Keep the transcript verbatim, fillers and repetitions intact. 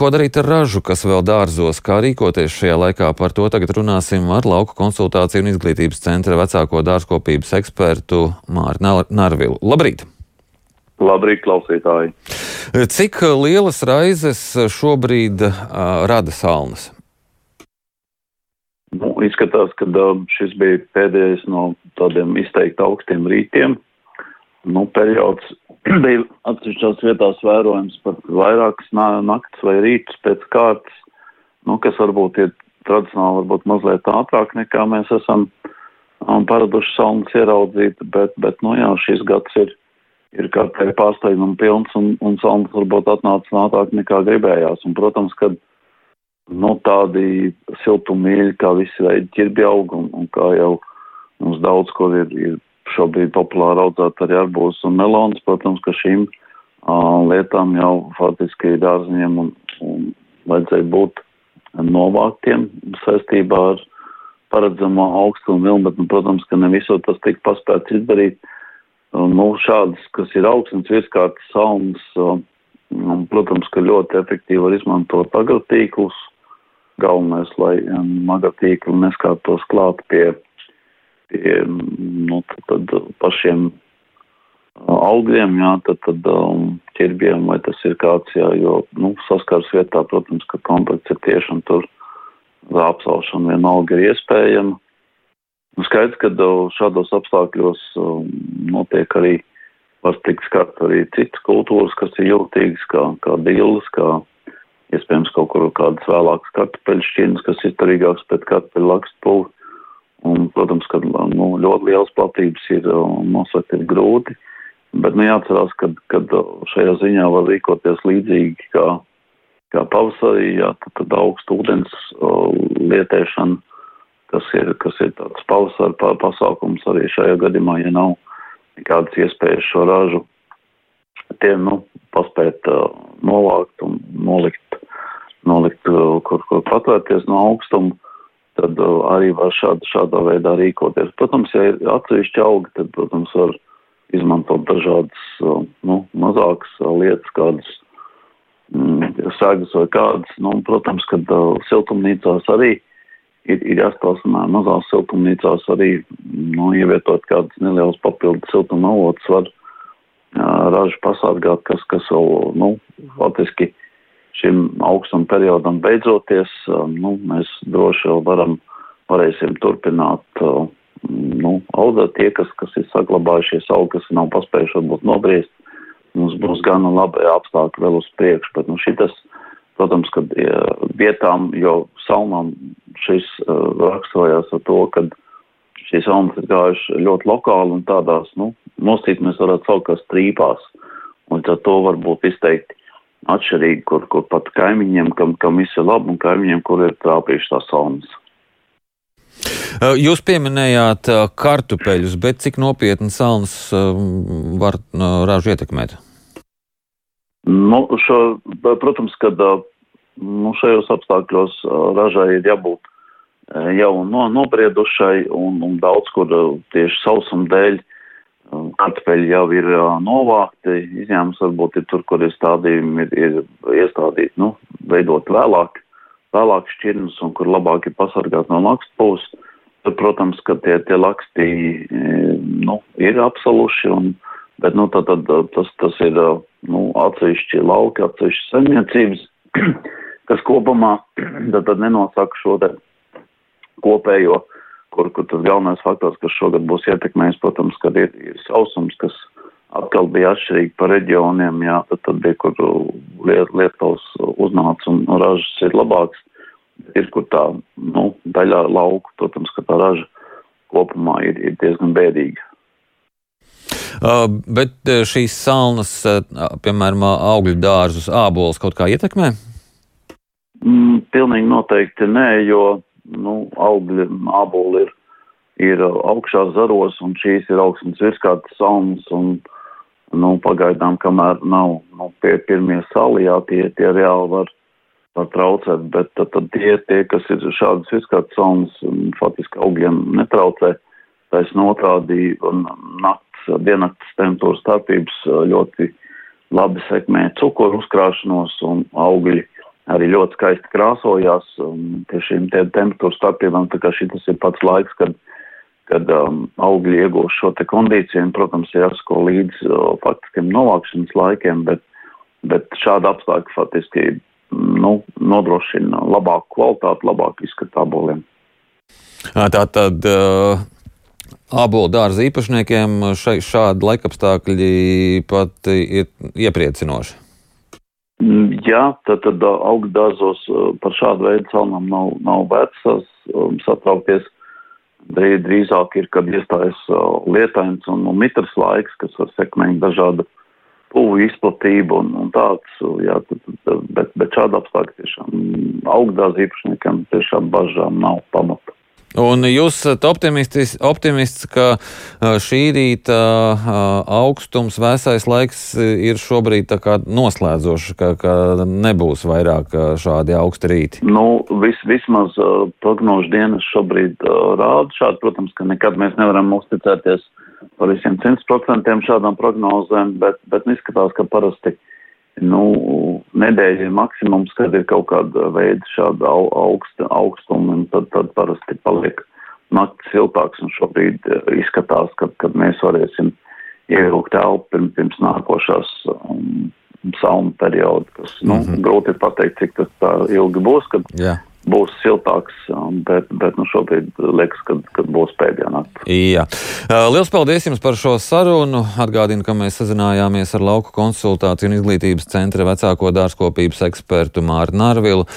Ko darīt ar ražu, kas vēl dārzos, kā rīkoties šajā laikā? Par to tagad runāsim ar Lauku konsultāciju un izglītības centra vecāko dārzkopības ekspertu Māri Narvilu. Labrīt! Labrīt, klausītāji! Cik lielas raizes šobrīd uh, rada salnas? Nu, izskatās, ka uh, šis bija pēdējais no tādiem izteikti augstiem rītiem. Nu, periods bija atsevišķās vietās vērojams pat vairākas naktas vai rītus pēc kārtas, nu, kas varbūt ir tradicionāli varbūt mazliet ātrāk nekā mēs esam um, paraduši salnas ieraudzīt, bet, bet nu jā, šis gads ir, ir kārtēji pārsteigumu pilns un, un salnas varbūt atnāca ātrāk nekā gribējās. Un, protams, kad nu, tādi siltumīļi, kā visi veidi ķirbji aug un, un kā jau mums daudz, kur ir, ir šobrīd populāri audzēt arī arbūzus un melonus, protams, ka šīm uh, lietām jau faktiski dārziņiem un, un vajadzēja būt novāktiem saistībā ar paredzamo augstu un vilnu, bet, nu, protams, ka ne visur tas tika paspēts izdarīt. Uh, nu, šādas, kas ir augstnes virskārtas salnas, uh, un, protams, ka ļoti efektīvi var izmantot agrotīklus. Galvenais, lai um, agrotīkli neskārtos klāt pie pie, nu, tad, tad pašiem uh, augļiem, jā, tad, tad um, ķirbjiem, vai tas ir kāds, jā, jo, nu, saskars vietā, protams, ka kontakts ir tieši un tur apsalšana vienalga ir iespējama. Nu, skaidrs, ka uh, šādos apstākļos uh, notiek arī, var tikt skart arī citas kultūras, kas ir jūtīgas, kā, kā dilles, kā iespējams kaut kur kādas vēlākas kartupeļu šķirnes, kas ir turīgākas pēc kartupeļu lakstpulvi. Un, protams, ka nu, ļoti lielas platības ir nosakt ir grūti, bet nu, jāatcerās, ka kad šajā ziņā var rīkoties līdzīgi kā, kā pavasarī, jā, tad, tad augstu ūdens uh, lietēšana, kas ir, kas ir tāds pavasara pasākums arī šajā gadījumā, ja nav nekādas iespējas šo ražu tie, nu, paspēt uh, novākt un nolikt, nolikt uh, kur, kur patvērties no augstuma. Tad uh, arī var šāda, šādā veidā rīkoties. Protams, ja ir atsevišķi augi, tad, protams, var izmantot dažādas, uh, nu, mazākas uh, lietas, kādas mm, sēgas vai kādas. Nu, protams, kad uh, siltumnīcās arī ir, ir jāstāstamā mazās siltumnīcās arī, nu, ievietot kādas nelielas papildu siltuma avotus var uh, ražu pasargāt, kas, kas vēl, nu, faktiski šim augstuma periodam beidzoties, nu, mēs droši vēl varam, varēsim turpināt, nu, audzēt tie, kas, kas ir saglabājušies augi, kas nav paspējuši varbūt nobriest. Mums būs gana labi apstākļi vēl uz priekšu, bet, nu, šitas, protams, kad vietām, jo salnām šis uh, raksturojās ar to, ka šīs salnas ir gājuši ļoti lokāli un tādās, nu, nosīt mēs varētu saukt kā strīpās, un tad to varbūt izteikti atšķirīgi, kur, kur pat kaimiņiem, kam, kam viss ir labi, un kaimiņiem, kur ir trāpījuši tās salnas. Jūs pieminējāt kartupeļus, bet cik nopietni salnas var ražu ietekmēt? Nu, šo, protams, kad nu, šajos apstākļos ražai ir jābūt jau no, nobriedušai, un, un daudz, kur tieši sausuma dēļ kartupeļi jau ir uh, novākti, izņēmums varbūt ir tur, kur ir stādījumi, ir, ir iestādīti, nu, veidot vēlāk, vēlāk šķirnes un kur labāk ir pasargāt no lakstpūs. Tur, protams, ka tie, tie lakstī, nu, ir apsaluši, un, bet, nu, tad, tad tas, tas ir, nu, atsevišķi lauki, atsevišķi saimniecības, kas kopumā tad, tad nenosaka šo te kopējo, Kur, kur tas galvenais faktors, kas šogad būs ietekmējis, protams, kad ir, ir sausums, kas atkal bija atšķirīgi par reģioniem, jā, tad, tad bija, kur liet, Lietuvas uznāca un ražas ir labāks. Ir, kur tā, nu, daļā lauku, protams, ka tā raža kopumā ir, ir diezgan bēdīga. Uh, bet šīs salnas, uh, piemēram, augļu dārzus, ābolus kaut kā ietekmē? Mm, pilnīgi noteikti nē, jo nu, augļi, āboli ir, ir augšā zaros, un šīs ir augstnes virskārtas salnas, un, nu, pagaidām, kamēr nav, nu, pie pirmie sali, jā, tie, tie reāli var, var traucēt, bet tad, tad tie, tie, kas ir šādas virskārtas salnas, faktiski augļiem netraucē, taisn otrādi, un nakts, diennakts temperatūras starpības ļoti labi sekmē cukuru uzkrāšanos, un augļi arī ļoti skaisti krāsojās um, pie šīm te temperatūras starpībām, tā kā šitas ir pats laiks, kad, kad um, augļi iegūst šo te kondīciju, un, protams, jāsako līdz uh, faktiskiem novākšanas laikiem, bet, bet šāda apstākļa faktiski nu, nodrošina labāku kvalitāti, labāku izskatu aboliem. Tātad uh, abolu dārza īpašniekiem šai, šādi laikapstākļi pat ir iepriecinoši. Jā, tad, tad augļu dārzos par šādu veidu salnām nav, nav vērts um, satraukties. Drīz, drīzāk ir, kad iestājas uh, lietains un, un mitras laiks, kas var sekmēt dažādu pūvu izplatību un, un tāds, jā, tad, tad, bet, bet šāda apstākļa tiešām augļu dārza īpašniekam tiešām bažām nav pamata. Un jūs esat optimists, optimists, ka šī rīta augstums, vēsais laiks ir šobrīd tā kā noslēdzošs, ka, ka nebūs vairāk šādi augsti rīti? Nu, vis, vismaz uh, prognožu dienas šobrīd uh, rāda šādi. Protams, ka nekad mēs nevaram uzticēties par visiem simt procentiem šādām prognozēm, bet, bet izskatās, ka parasti nu, nedēļa ir maksimums, kad ir kaut kāda veida šāda augsta, augstuma, un tad, tad parasti paliek naktis siltāks, un šobrīd izskatās, kad, kad mēs varēsim ievilkt elpu pirms, pirms nākošās um, salmu periodu, kas, nu, mm-hmm. grūti ir pateikt, cik tas tā ilgi būs, kad yeah. būs siltāks, bet, bet nu, šobrīd liekas, kad, kad būs pēdējā nakta. Jā. Liels paldies jums par šo sarunu. Atgādinu, ka mēs sazinājāmies ar Lauku konsultāciju un izglītības centra vecāko dārzkopības ekspertu Māri Narvilu.